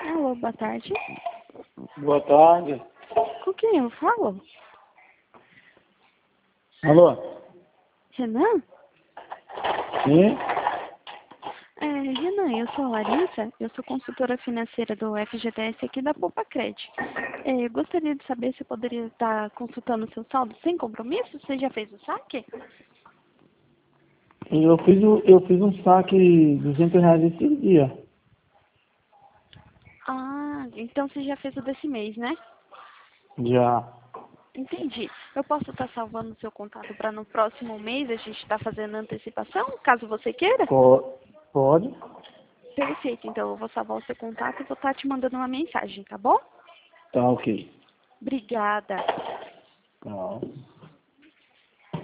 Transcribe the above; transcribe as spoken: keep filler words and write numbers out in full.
Alô, boa tarde. Boa tarde. Com quem eu falo? Alô? Renan? Sim? É, Renan, eu sou a Larissa, eu sou consultora financeira do F G T S aqui da Poupa Cred. É, eu gostaria de saber se eu poderia estar consultando o seu saldo sem compromisso? Você já fez o saque? Eu fiz, o- eu fiz um saque de duzentos reais esse dia. Ah, então você já fez o desse mês, né? Já. Entendi. Eu posso estar salvando o seu contato para no próximo mês a gente estar fazendo antecipação, caso você queira? Po- Pode? Perfeito, então eu vou salvar o seu contato e vou estar te mandando uma mensagem, tá bom? Tá ok. Obrigada.